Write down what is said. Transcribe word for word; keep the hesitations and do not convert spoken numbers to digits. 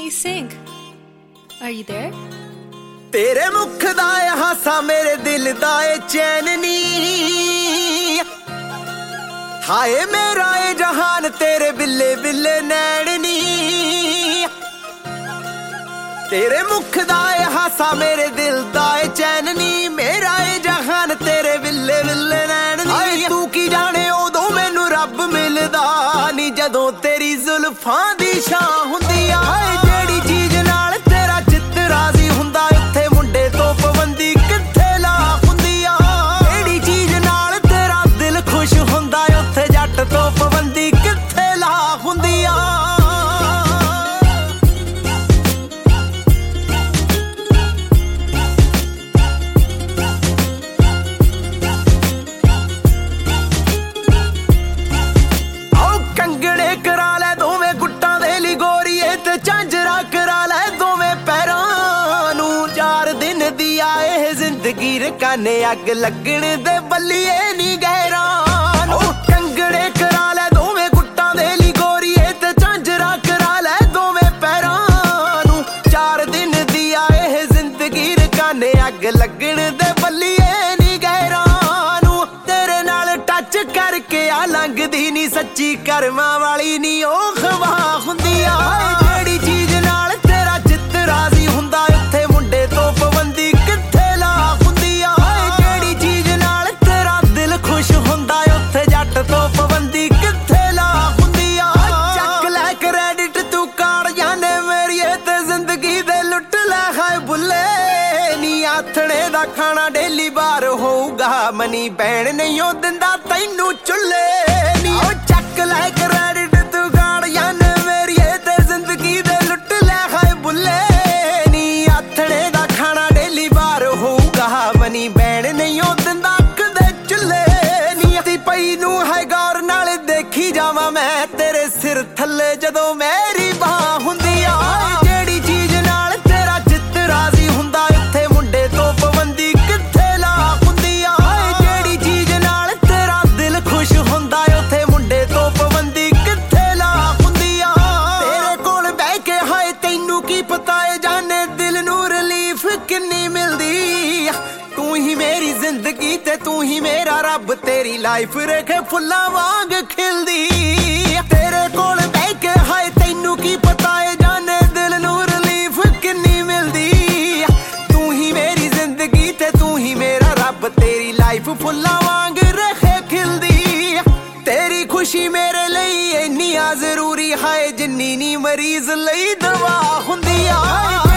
Please sing. Are you there? तेरे मुख दा ए हासा मेरे दिल दा ए चैन नी, हाय मेरा ए जहान तेरे बिल्ले बिल्ले नैन नी। तेरे मुख दा ए हासा मेरे दिल दा ए चैन नी, मेरा ए जहान तेरे बिल्ले बिल्ले नैन नी। हाय तू की जाने उदों मैनू रब मिलदा नी, जदों तेरी जुल्फां दी छां हुंदी आ। हाय जेड़ी चीज नाल तेरा चित्त राजी हुंदा, उत्थे मुंडे तो पाबंदी कित्थे ला हुंदी आ। जेड़ी चीज नाल तेरा दिल खुश हुंदा, उत्थे जट तो पाबंदी कित्थे ला हुंदी आ। कंगड़े करा लै दोवें गुट्टां दे ली गोरीए, ते झांजरा करा लै दोवें पैरां नूं। चार दिन दी आए जिंदगी रकाने अग लगण दे बल्लिए नी गैरां नूं। कंगड़े करा लै दोवें गुट्टां दे ली गोरीए, ते झांजरा करा लै दोवें पैरां नूं। चार दिन दी आए जिंदगी रकाने अग लगण दे बल्लिए नी गैरां नूं। तेरे नाल टच करके आ लंघदी नी सच्ची करमां वाली नी ओ खवा हुंदी आ। जेड़ी चीज नाल तेरा चित्त राजी हुंदा, उत्थे मुंडे तो पाबंदी कित्थे ला हुंदी आ। जेड़ी चीज नाल तेरा दिल खुश हुंदा, उत्थे जट तो पाबंदी कित्थे ला हुंदी आ। चक लै क्रेडिट तू काड़ जाने मेरीए, ते जिंदगी दे लुट लै हाय बुल्ले नी। आथणे दा खाना डेली बार होऊगा, मनी बैण नहीं ओ दिंदा तैनू चुल्ले नी। ओ चक लै क्रेडिट तू गाड़ जाने मेरीए, ते जिंदगी दे लुट लै हाय बुल्ले नी। आथणे दा खाना डेली बार होऊगा, मनी बैण नहीं ओ दिंदा कदे चुल्ले नी। ती पई नू है गौर नाल देखी जावां मैं तेरे सिर थल्ले, जदों मेरी बाह हुंदी आ। जेड़ी चीज नाल तेरा चित्त राजी हुंदा, उत्थे मुंडे तो पाबंदी कित्थे ला हुंदी आ। जेड़ी चीज नाल तेरा दिल खुश हुंदा, उत्थे मुंडे तो पाबंदी कित्थे ला हुंदी आ। तेरे कोल बह के हाय तैनू की पता ए जाने दिल नू रिलीफ किन्नी मिलदी। तू ही मेरी जिंदगी ते तू ही मेरा रब, तेरी लाइफ रखे फुल्लां वांग खिलदी। तेरे कोल बह के हाय तैनू की पता ए जाने दिल नू रिलीफ किन्नी मिलदी। तू ही मेरी जिंदगी ते तू ही मेरा रब, तेरी लाइफ फुल्लां वांग रखे खिलदी। तेरी खुशी मेरे ਲਈ ਇੰਨੀ ਆ ਜ਼ਰੂਰੀ, ਹਾਏ ਜਿੰਨੀ ਨੀ ਮਰੀਜ਼ ਲਈ ਦਵਾ ਹੁੰਦੀ ਆ।